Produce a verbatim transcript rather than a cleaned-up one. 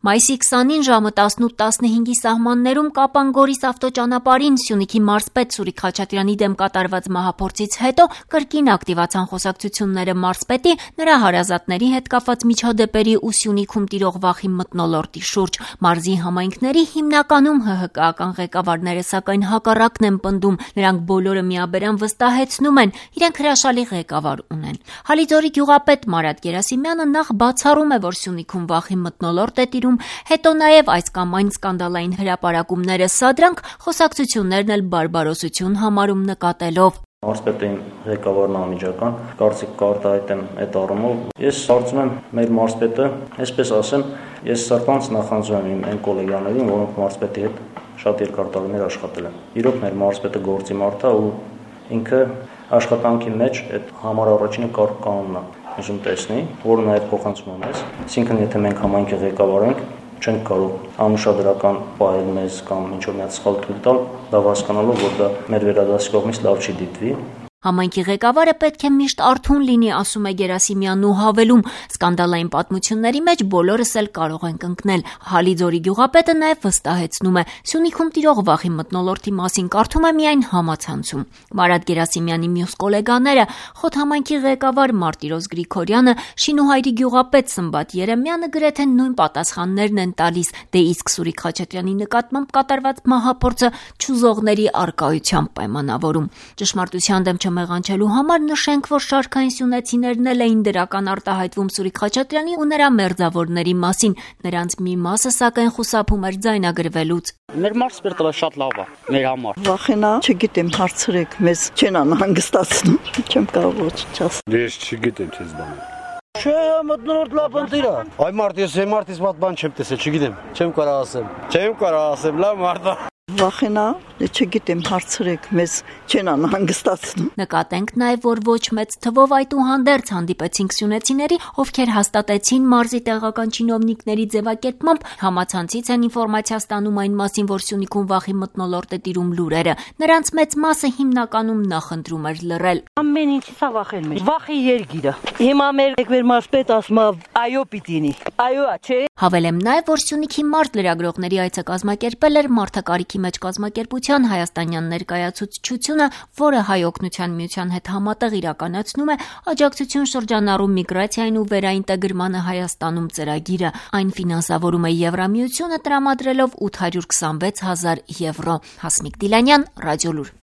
Մայիսի քսանին ժամը տասնութ տասնհինգի սահմաններում Կապան-Գորիս ավտոճանապարհին Սյունիքի մարզպետ Սուրիկ Խաչատրյանի դեմ կատարված մահափորձից հետո կրկին ակտիվացան խոսակցությունները մարզպետի, նրա հարազատների հետ կապված միջադեպերի ու Սյունիքում տիրող վախի մթնոլորտի շուրջ։ Մարզի համայնքների հիմնականում ՀՀԿ-ական ղեկավարները սակայն հակառակն են պնդում, նրանք բոլորը միաբերան վստահեցնում են, իրենք հրաշալի ղեկավար ունեն։ Հալիձորի գյուղապետ Մարատ Գերասիմյանը նախ բացառում է, որ Սյունիքում վախի մթնոլորտ է տիրում, հետո նաև այս կամ այն սկանդալային հրապարակումները սադրանք, խոսակցություններն էլ բարբարոսություն համարում նկատելով։ Մարզպետի ղեկավարն անմիջական, կարծիք կարտահայտեմ այդ առումով։ Ես կարծում եմ, մեր մարզպետը, այսպես ասեմ, ես սրտանց նախանձում եմ իմ այն կոլեգաներին, որոնք մարզպետի հետ շատ երկար տարիներ աշխատել են։ Իրոք մեր մարզպետը գործի մարդ է ու ինքը աշխատանքի մեջ այդ համար առաջինը կարգ կանոնն է ուզում տեսնի, որը նաև փոխանցում ունես։ Այսինքն, եթե մենք համայնքի ղեկավար ենք, չենք կարող անուշադրական պահել մեզ կամ ինչ-որ մի հատ սխալ թույլ տալ, լավ հասկանալով, որ դա մեր վերադասի կողմից լավ չի դիտվի։ Համայնքի ղեկավարը պետք է միշտ արթուն լինի, ասում է Գերասիմյանն ու հավելում, սկանդալային պատմությունների մեջ բոլորս էլ կարող ենք ընկնել։ Հալիձորի գյուղապետը նաև վստահեցնում է, Սյունիքում տիրող վախի մթնոլորտի մասին կարդում է միայն համացանցում։ Մարատ Գերասիմյանի մյուս կոլեգաները, խոթհամայնքի ղեկավար Մարտիրոս Գրիգորյանը, Շինուհայրի գյուղապետ Սմբատ Երեմյանը գրեթե նույն պատասխաններն են տալիս, դե իսկ Սուրիկ Խաչատրյանի նկատմամբ կատարված մահափորձը չուզողների առկայությամբ պայմանավորում։ Ճշմարտության դեմ մեղանչելու համար նշենք, որ շարքային սյունեցիներն էլ էին դրական արտահայտվում Սուրիկ Խաչատրյանի ու նրա մերձավորների մասին, նրանց մի մասը սակայն խուսափում էր ձայնագրվելուց։ Մեր մարզպետը շատ լավ է մեր համար։ Վախենա, չգիտեմ, հարցրեք, մեզ չեն անհանգստացնում, չեմ կարող ոչինչ ասել։ Ես չգիտեմ չես բանը։ Չէ, մտնորդ լավ ընտիր է։ Այ մարդ, ես այն մարդից ված բան չեմ տեսել, չգիտեմ, չեմ կարող ասեմ։ Չեմ կարող ասեմ, լավ մարդ է։ Վախենա, չգիտեմ, հարցրեք, մեզ չեն անհանգստացնում։ Նկատենք նաև, որ ոչ մեծ թվով այդուհանդերձ հանդիպեցինք սյունեցիների, ովքեր հաստատեցին մարզի տեղական չինովնիկների ձևակերպմամբ, համացանցից են ինֆորմացիա ստանում այն մասին, որ Սյունիքում վախի մթնոլորտ է տիրում լուրերը։ Նրանց մեծ մասը հիմնականում նախընտրում էր լռել։ Ամեն ինչից է վախեն մեր։ Վախի երգիրը։ Հիմա մեր եկվեր մարզպետ ասում է, այո պիտինի։ Այո, չէ։ Հավելեմ նաև, որ Սյունիքի մարտ լրագրողների այցը կազմակերպել էր Մարդակարիքի մեջ կազմակերպության հայաստանյան ներկայացուցչությունը, որը Հայ օգնության միության հետ համատեղ իրականացնում է աջակցություն շրջանառու միգրացիային ու վերաինտեգրմանը Հայաստանում ծրագիրը։ Այն ֆինանսավորում է Եվրամիությունը տրամադրելով ութ հարյուր քսանվեց հազար եվրո։ Հասմիկ Դիլանյան, Ռադիոլուր։